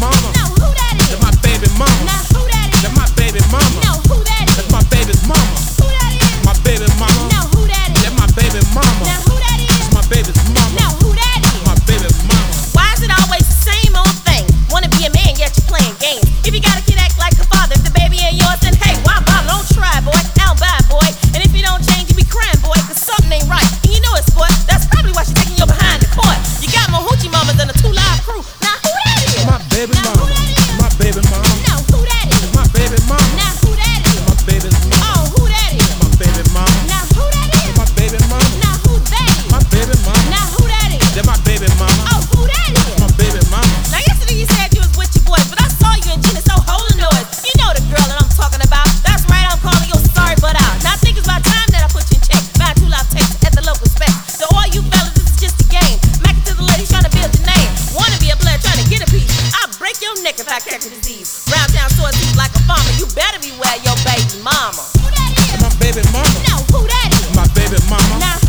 mama. No, who that is? That's my baby mama. Now who that is? That's my baby mama. No, who that is? That's my baby's mama. Who that is? My baby mama. Now who that is? That's my baby mama. Now who that is? That's my baby's mama. Now who that is? My baby mama. Why is it always the same old thing? Wanna be a man, yet you're playing games. If you got a kid act like a father, if the baby ain't yours, then hey, why bother? Don't try, boy. I'll buy, boy. And if you don't change, you be crying, boy, cause something ain't right. And you know it's sport. That's probably why she's taking you behind the court. You got more hoochie mamas than a 2 Live crew. Now who that is? My baby Now mama. who that is? My baby mama. Now who that is? My baby mama. Now who that is? My baby's mama. Oh, who that is? My baby mama. Now who that is? My baby mama. Now who that is? My baby mama. Now who that is? That's my baby mama. Oh, who that is? My baby mama. Now yesterday you said you was with your boys, but I saw you and Gina so holding noise. You know the girl that I'm talking about. That's right, I'm calling your sorry butt out. Now I think it's about time that I put you in check. Buy 2 Live tapes at the local spec. So all you fellas, this is just a game. Mac it to the ladies trying to build your name. Wanna be a player trying to get a piece. I'll break your neck if I catch a disease. Round town sore teeth like a farmer. You better beware your baby mama. Who that is? That's my baby mama. No, who that is? My baby mama. Now